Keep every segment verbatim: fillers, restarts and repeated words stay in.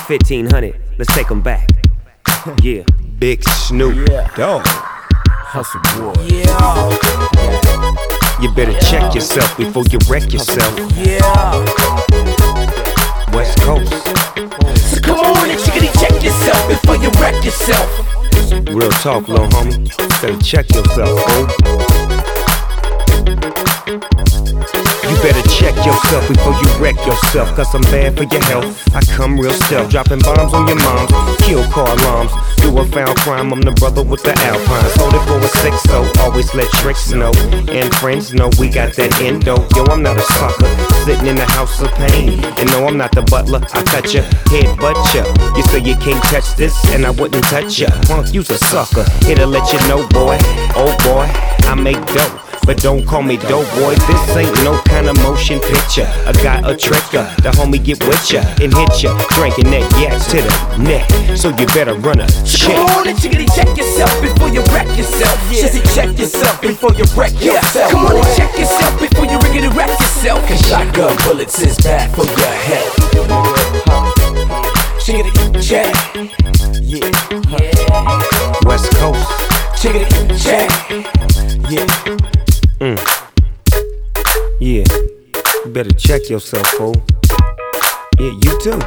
fifteen hundred, let's take them back. Yeah, Big Snoop yeah. Dogg. Hustle boy. Yeah. You better yeah. check yourself before you wreck yourself. Yeah. West Coast. So come on and chickity check yourself before you wreck yourself. Real talk, little homie. You better check yourself, fool. You better check yourself before you wreck yourself, cause I'm bad for your health. I come real stealth, dropping bombs on your moms, kill car alarms, do a foul crime. I'm the brother with the Alpine, sold it for a six, so always let tricks know. And friends know we got that endo. Yo, I'm not a sucker, sitting in the house of pain. And no, I'm not the butler, I cut your head butt ya. You say you can't touch this, and I wouldn't touch ya. Punk, you's a sucker, it'll let you know, boy. Oh boy, I make dough, but don't call me dope boy. This ain't no kind of motion picture. I got a tricker, the homie get with ya and hit ya, drinking that yak to the neck. So you better run a check. Come on and chickity check yourself before you wreck yourself. Yeah. Shizzy check yourself before you wreck yeah. yourself. Come on and check yourself before you riggedy wreck yourself. Cause shotgun bullets is bad for your head. Chickity check. Yeah. Huh. West Coast. Chickity check. Yeah. Mm. Yeah, you better check yourself, fool. Yeah, you too.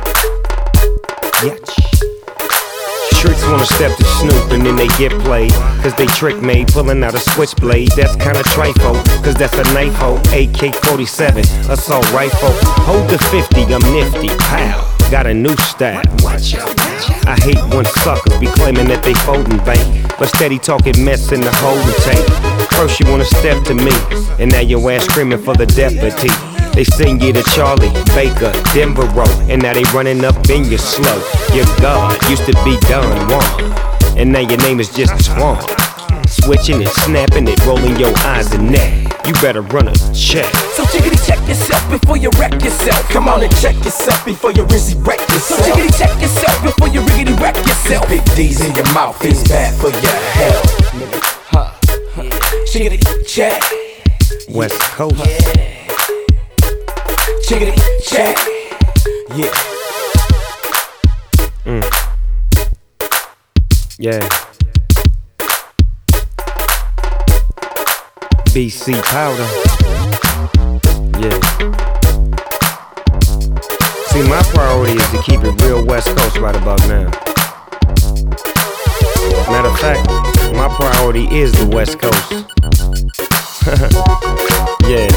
Yatch. Tricks wanna step to Snoop and then they get played, cause they trick made, pulling out a switchblade. That's kinda trifle, cause that's a knife hole. A K forty-seven, assault rifle. Hold the fifty, I'm nifty, pow. Got a new style, watch out. I hate when suckers be claiming that they folding bank, but steady talking mess in the holding tank. First you wanna step to me, and now your ass screaming for the deputy. They send you to Charlie, Baker, Denver Road, and now they running up in your slow. Your God used to be Don Juan, and now your name is just Swan. Switching it, snapping it, rolling your eyes and neck. You better run a check. So chickity check yourself before you wreck yourself. Come on and check yourself before you rizzy wreck yourself. So chickity check yourself before you riggedy wreck yourself. Big D's in your mouth is bad for your health. Huh. Chickity check. West Coast. Yeah. Chickity check. Yeah. Mm. Yeah. B C powder. Yeah. See, my priority is to keep it real West Coast right about now. Matter of fact, my priority is the West Coast. Yeah.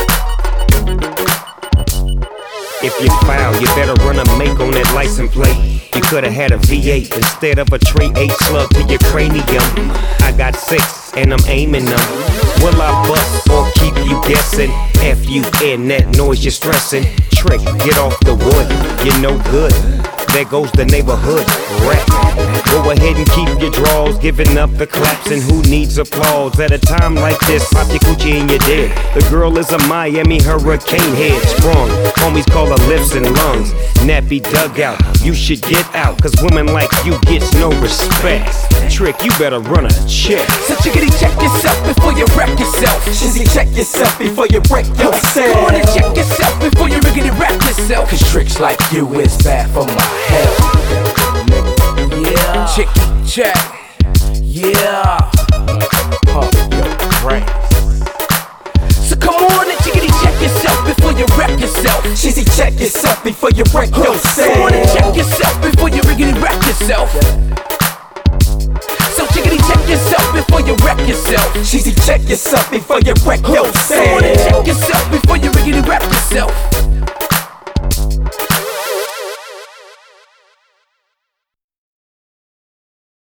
If you foul, you better run a make on that license plate. You could've had a V eight instead of a Trey eight slug to your cranium. I got six and I'm aiming them. Will I bust or keep you guessing? F you in that noise you're stressing. Trick, get off the wood, you're no good. There goes the neighborhood rap. Go ahead and keep your draws, giving up the claps. And who needs applause at a time like this? Pop your coochie and you're dead. The girl is a Miami hurricane head sprung. Homies call her lips and lungs. Nappy dugout, you should get out, cause women like you gets no respect. Trick, you better run a check. So chickity check yourself before you wreck yourself. Shizzy check yourself before you break yourself. Come on and check yourself before you riggedy wreck yourself. Cause tricks like you is bad for my health. Yeah. Chicky check. Yeah. Pump your brakes. So come on and chickity check yourself before you wreck yourself. Shizzy check yourself before you break yourself. Come on and check yourself before you riggedy wreck yourself. So chickity check yourself before you wreck yourself. Shizzy check yourself before you wreck yourself.